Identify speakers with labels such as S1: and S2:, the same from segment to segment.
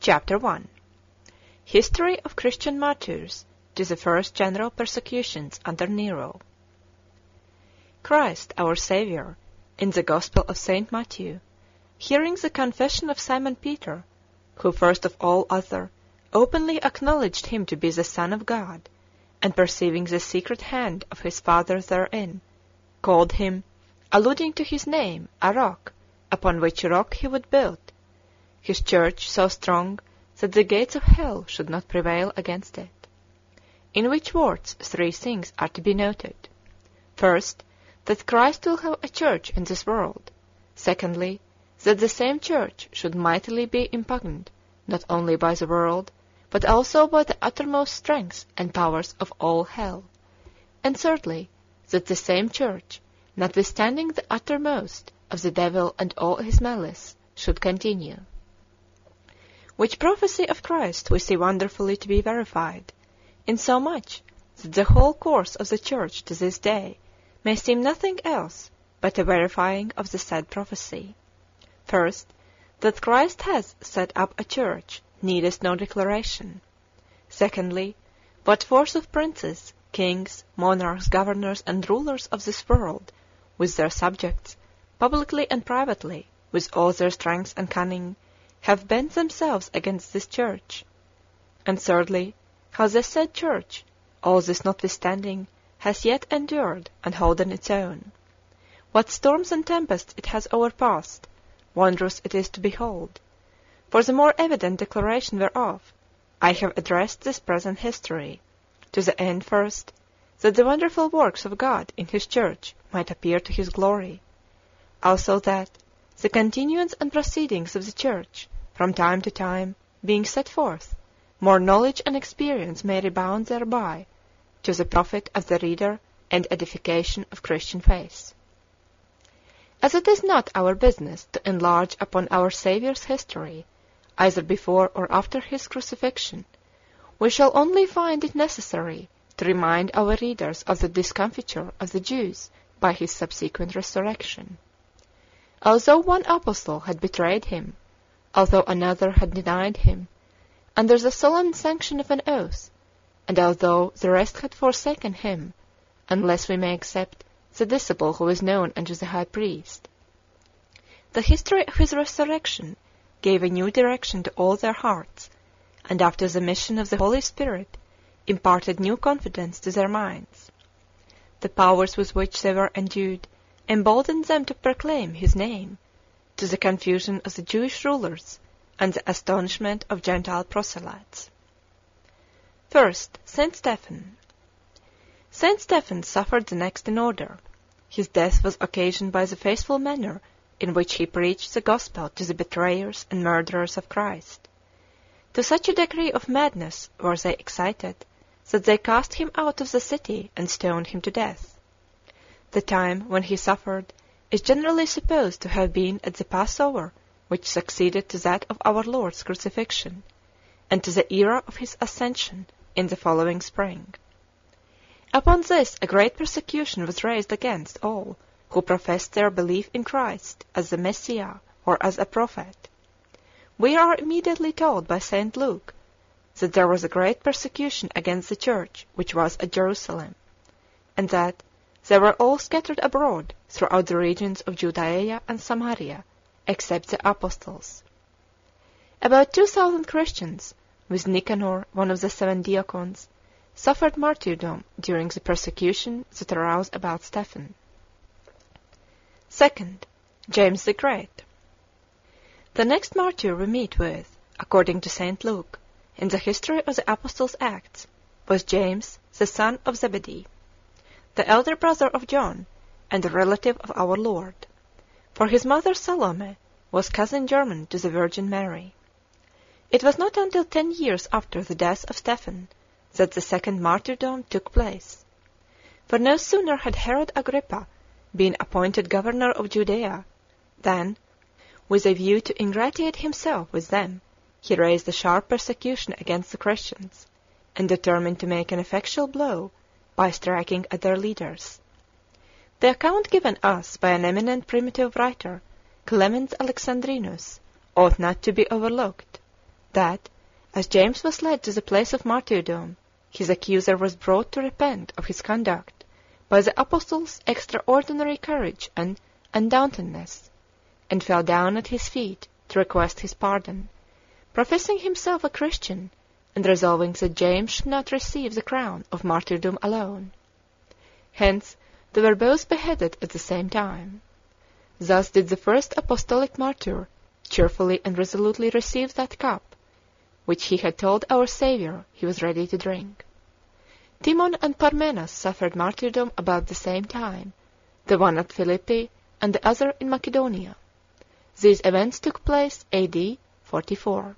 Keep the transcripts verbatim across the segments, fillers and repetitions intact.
S1: Chapter one. History of Christian Martyrs to the first general persecutions under Nero. Christ, our Saviour, in the Gospel of Saint Matthew, hearing the confession of Simon Peter, who first of all other openly acknowledged him to be the Son of God, and perceiving the secret hand of his Father therein, called him, alluding to his name, a rock, upon which rock he would build his church so strong that the gates of hell should not prevail against it. In which words three things are to be noted. First, that Christ will have a church in this world. Secondly, that the same church should mightily be impugned, not only by the world, but also by the uttermost strength and powers of all hell. And thirdly, that the same church, notwithstanding the uttermost of the devil and all his malice, should continue. Which prophecy of Christ we see wonderfully to be verified, insomuch that the whole course of the Church to this day may seem nothing else but a verifying of the said prophecy. First, that Christ has set up a Church needeth no declaration. Secondly, what force of princes, kings, monarchs, governors, and rulers of this world, with their subjects, publicly and privately, with all their strength and cunning, have bent themselves against this Church. And thirdly, how the said Church, all this notwithstanding, has yet endured and holden its own. What storms and tempests it has overpassed, wondrous it is to behold. For the more evident declaration whereof, I have addressed this present history, to the end first, that the wonderful works of God in his Church might appear to his glory, also that, the continuance and proceedings of the Church, from time to time, being set forth, more knowledge and experience may rebound thereby, to the profit of the reader and edification of Christian faith. As it is not our business to enlarge upon our Saviour's history, either before or after his crucifixion, we shall only find it necessary to remind our readers of the discomfiture of the Jews by his subsequent resurrection. Although one apostle had betrayed him, although another had denied him, under the solemn sanction of an oath, and although the rest had forsaken him, unless we may except the disciple who was known unto the high priest, the history of his resurrection gave a new direction to all their hearts, and after the mission of the Holy Spirit, imparted new confidence to their minds. The powers with which they were endued emboldened them to proclaim his name, to the confusion of the Jewish rulers and the astonishment of Gentile proselytes. First, Saint Stephen. Saint Stephen suffered the next in order. His death was occasioned by the faithful manner in which he preached the gospel to the betrayers and murderers of Christ. To such a degree of madness were they excited, that they cast him out of the city and stoned him to death. The time when he suffered is generally supposed to have been at the Passover which succeeded to that of our Lord's crucifixion, and to the era of his ascension in the following spring. Upon this a great persecution was raised against all who professed their belief in Christ as the Messiah or as a prophet. We are immediately told by Saint Luke that there was a great persecution against the Church which was at Jerusalem, and that they were all scattered abroad throughout the regions of Judea and Samaria, except the apostles. About two thousand Christians, with Nicanor, one of the seven diacons, suffered martyrdom during the persecution that arose about Stephen. Second, James the Great. The next martyr we meet with, according to Saint Luke, in the history of the Apostles' Acts, was James, the son of Zebedee, the elder brother of John, and a relative of our Lord, for his mother Salome was cousin german to the Virgin Mary. It was not until ten years after the death of Stephen that the second martyrdom took place, for no sooner had Herod Agrippa been appointed governor of Judea than, with a view to ingratiate himself with them, he raised a sharp persecution against the Christians, and determined to make an effectual blow by striking at their leaders. The account given us by an eminent primitive writer, Clemens Alexandrinus, ought not to be overlooked, that, as James was led to the place of martyrdom, his accuser was brought to repent of his conduct by the apostle's extraordinary courage and undauntedness, and fell down at his feet to request his pardon, professing himself a Christian, and resolving that James should not receive the crown of martyrdom alone. Hence they were both beheaded at the same time. Thus did the first apostolic martyr cheerfully and resolutely receive that cup which he had told our Saviour he was ready to drink. Timon and Parmenas suffered martyrdom about the same time, the one at Philippi and the other in Macedonia. These events took place A D forty-four.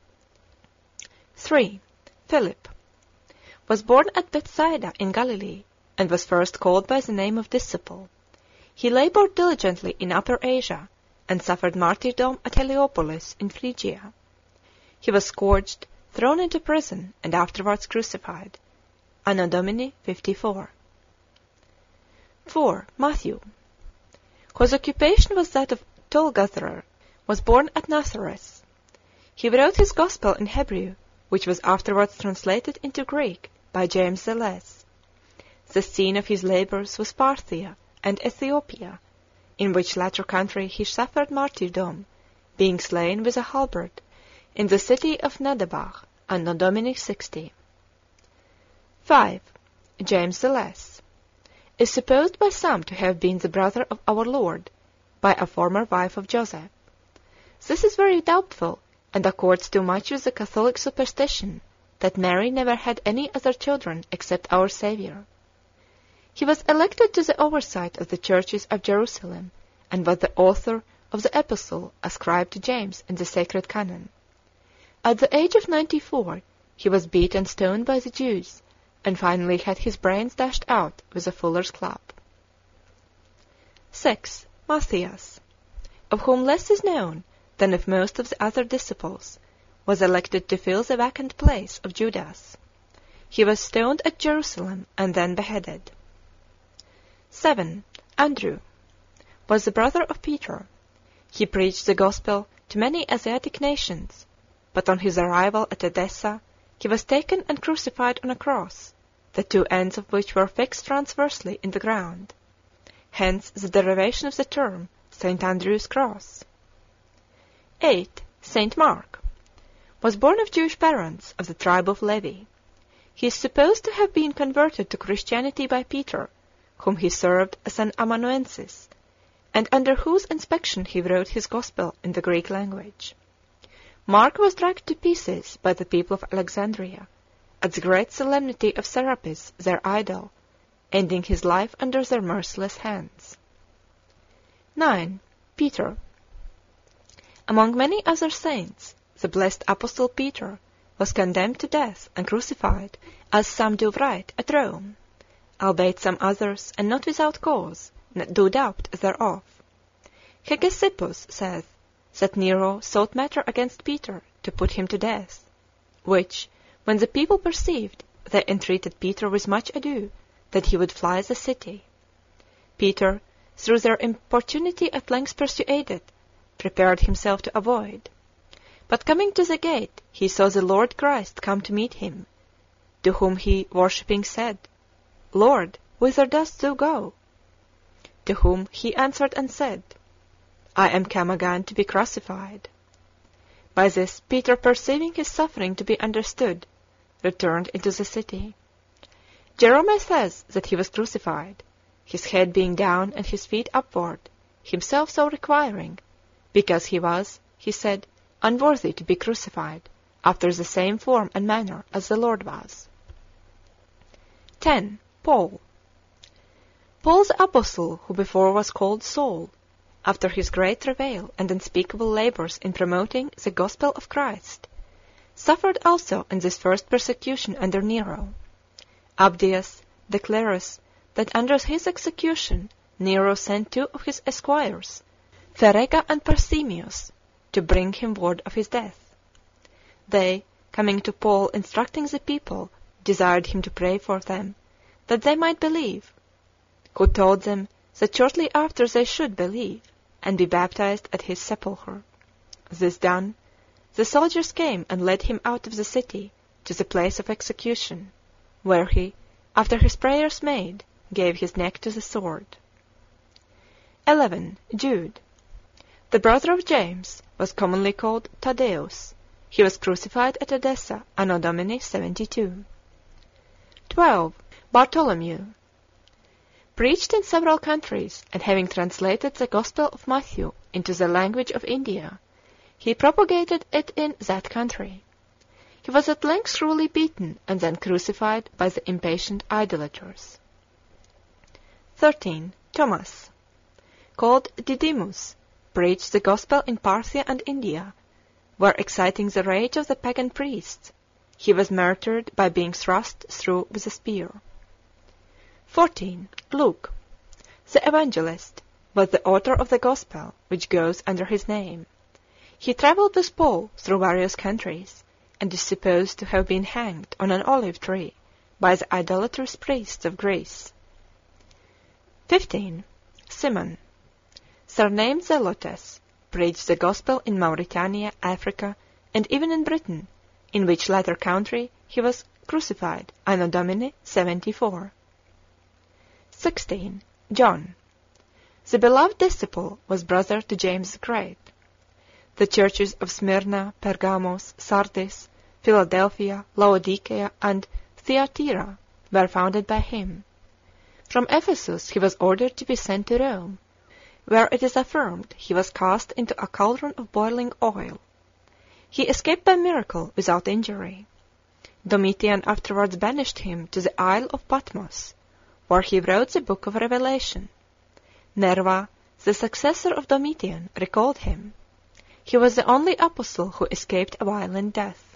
S1: three. Philip was born at Bethsaida in Galilee, and was first called by the name of Disciple. He labored diligently in Upper Asia, and suffered martyrdom at Heliopolis in Phrygia. He was scourged, thrown into prison, and afterwards crucified. Anno Domini fifty-four. four. Matthew, whose occupation was that of toll-gatherer, was born at Nazareth. He wrote his Gospel in Hebrew, which was afterwards translated into Greek by James the Less. The scene of his labours was Parthia and Ethiopia, in which latter country he suffered martyrdom, being slain with a halberd in the city of Nadabach, Anno Domini sixty. five. James the Less is supposed by some to have been the brother of our Lord, by a former wife of Joseph. This is very doubtful, and accords too much with the Catholic superstition that Mary never had any other children except our Saviour. He was elected to the oversight of the churches of Jerusalem, and was the author of the epistle ascribed to James in the sacred canon. At the age of ninety-four, he was beat and stoned by the Jews, and finally had his brains dashed out with a fuller's club. six. Matthias, of whom less is known than of most of the other disciples, was elected to fill the vacant place of Judas. He was stoned at Jerusalem and then beheaded. seven. Andrew was the brother of Peter. He preached the gospel to many Asiatic nations, but on his arrival at Edessa he was taken and crucified on a cross, the two ends of which were fixed transversely in the ground. Hence the derivation of the term Saint Andrew's Cross. eight. Saint Mark was born of Jewish parents of the tribe of Levi. He is supposed to have been converted to Christianity by Peter, whom he served as an amanuensis, and under whose inspection he wrote his Gospel in the Greek language. Mark was dragged to pieces by the people of Alexandria, at the great solemnity of Serapis, their idol, ending his life under their merciless hands. nine. Peter. Among many other saints, the blessed Apostle Peter was condemned to death and crucified, as some do write, at Rome, albeit some others, and not without cause, do doubt thereof. Hegesippus saith that Nero sought matter against Peter to put him to death, which, when the people perceived, they entreated Peter with much ado that he would fly the city. Peter, through their importunity at length persuaded, prepared himself to avoid. But coming to the gate, he saw the Lord Christ come to meet him, to whom he, worshipping, said, Lord, whither dost thou go? To whom he answered and said, I am come again to be crucified. By this Peter, perceiving his suffering to be understood, returned into the city. Jerome says that he was crucified, his head being down and his feet upward, himself so requiring, because he was, he said, unworthy to be crucified, after the same form and manner as the Lord was. ten. Paul. Paul the Apostle, who before was called Saul, after his great travail and unspeakable labours in promoting the gospel of Christ, suffered also in this first persecution under Nero. Abdias declares that under his execution Nero sent two of his esquires, Pherega and Parsemius, to bring him word of his death. They, coming to Paul instructing the people, desired him to pray for them, that they might believe, who told them that shortly after they should believe, and be baptized at his sepulchre. This done, the soldiers came and led him out of the city to the place of execution, where he, after his prayers made, gave his neck to the sword. eleven. Jude. The brother of James was commonly called Thaddeus. He was crucified at Edessa, Anno Domini seventy-two. twelve. Bartholomew. Preached in several countries, and having translated the Gospel of Matthew into the language of India, he propagated it in that country. He was at length cruelly beaten and then crucified by the impatient idolaters. thirteen. Thomas. Called Didymus, preached the Gospel in Parthia and India, where, exciting the rage of the pagan priests, he was martyred by being thrust through with a spear. fourteen. Luke. The evangelist was the author of the Gospel, which goes under his name. He travelled with Paul through various countries, and is supposed to have been hanged on an olive tree by the idolatrous priests of Greece. fifteen. Simon. Surnamed Zelotes, preached the Gospel in Mauritania, Africa, and even in Britain, in which latter country he was crucified, Anno Domini seventy-four. sixteen. John. The beloved disciple was brother to James the Great. The churches of Smyrna, Pergamos, Sardis, Philadelphia, Laodicea, and Thyatira were founded by him. From Ephesus he was ordered to be sent to Rome, where it is affirmed he was cast into a cauldron of boiling oil. He escaped by miracle without injury. Domitian afterwards banished him to the Isle of Patmos, where he wrote the book of Revelation. Nerva, the successor of Domitian, recalled him. He was the only apostle who escaped a violent death.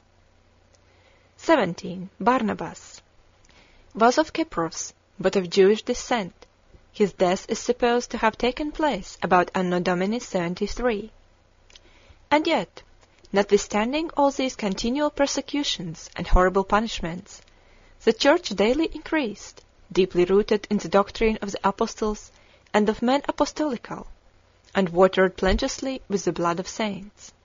S1: seventeen. Barnabas. Was of Cyprus, but of Jewish descent. His death is supposed to have taken place about Anno Domini seventy-three. And yet, notwithstanding all these continual persecutions and horrible punishments, the Church daily increased, deeply rooted in the doctrine of the apostles and of men apostolical, and watered plenteously with the blood of saints.